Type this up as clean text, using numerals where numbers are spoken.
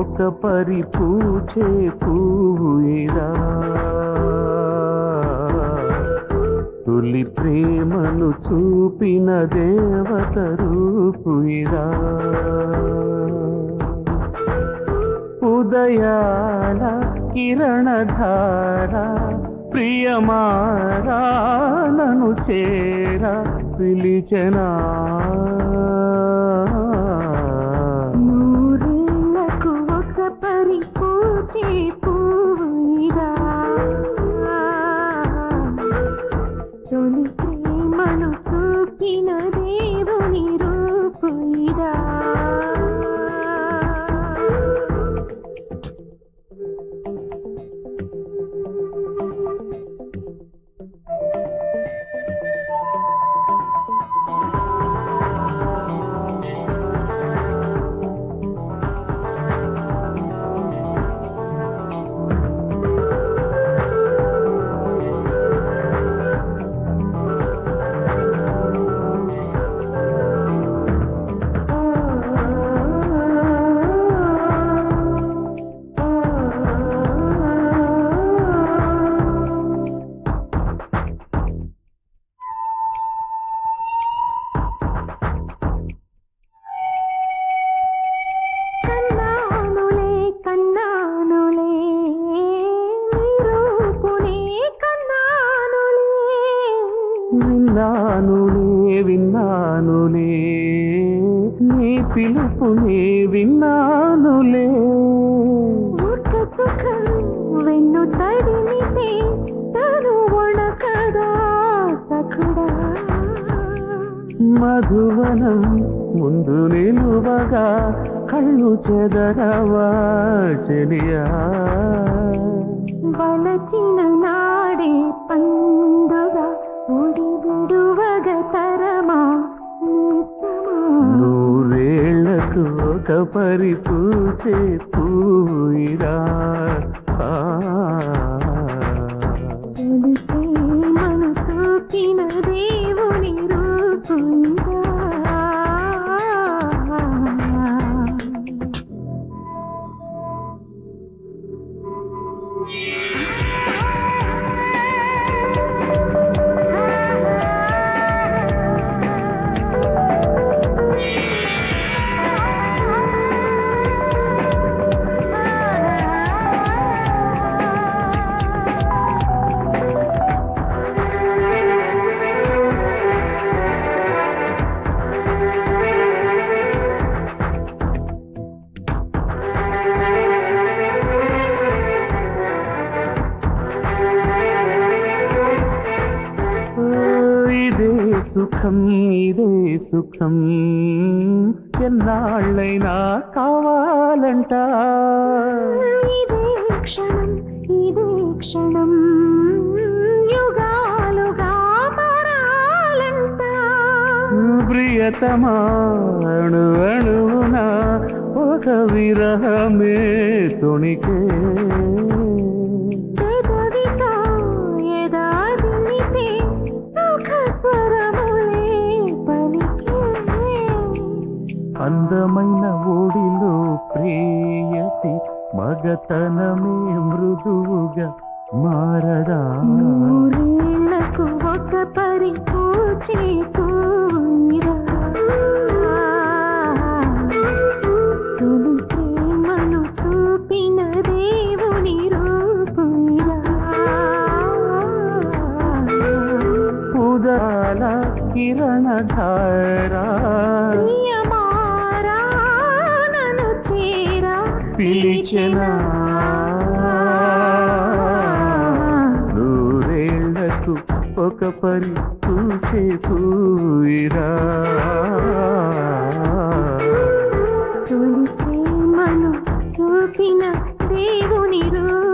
ఒక పరి పూచే పూయిరా తొలి ప్రేమను చూపిన దేవత రూపుయిరా ఉదయాల కిరణధార ప్రియమారా నను చేర పిలిచెనా నూరేళ్లకు ఒక పరి పూచే పూయిరా తొలి ప్రేమను చూపిన దేవుని రూపుయిరా విన్నానులే నీ పిలుపునే విన్నానులే ఒక సుఖం వెన్ను తడిమితే తను వణకదా సఖుడా మధువనం ముందు నిలువగా కళ్ళు చెదరవా చెలియా వలచిన నాడే పండుగ ఉడి విడువగ తరమా నూరేళ్లకు ఒక పరి పూచే పూయిరా తెలిసే మను చూచిన దేవుని రూపుయిరా ఇదే సుఖం ఎన్నాళ్ళైనా కావాలంట ఇదే క్షణం యుగాలుగా మారాలంట ప్రియతమా అణు అణువున ఒక విరహమే తొణికే అందమైన ఓడిలో ప్రేయసి మగతనమే మృదువుగా మారదా నూరేళ్లకు ఒక పరి పూచే పూయిరా తొలి ప్రేమను చూపిన దేవుని రూపుయిరా ఉదాల కిరణధారా పిలిచెనా నూరేళ్లకు ఒక పరి పూచే పూయిరా తొలి ప్రేమను చూపిన దేవుని రూపుయిరా